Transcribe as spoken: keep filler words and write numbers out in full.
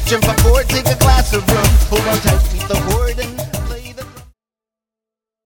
Jump aboard, take a glass of rum. Hold on tight, meet the horde and